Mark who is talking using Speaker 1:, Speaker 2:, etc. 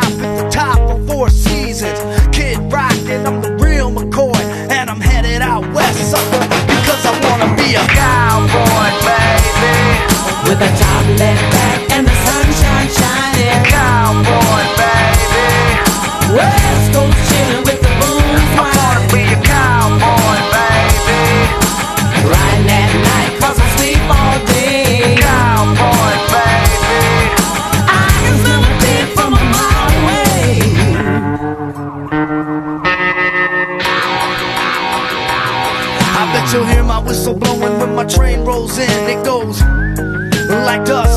Speaker 1: top at the top of Four Seasons. Kid Rock, and I'm the real McCoy, and I'm headed out west, sucker, because I wanna be a cowboy, baby,
Speaker 2: with a top left back and the sunshine shining.
Speaker 1: Cowboy, baby,
Speaker 2: West Coast chillin' with the booze
Speaker 1: I wanna be a cowboy, baby,
Speaker 2: riding at night 'cause I sleep all day.
Speaker 1: cowboy, baby.
Speaker 2: I can smell a pig from a mile away.
Speaker 1: I bet you'll hear my whistle blowing when my train rolls in. It goes like dust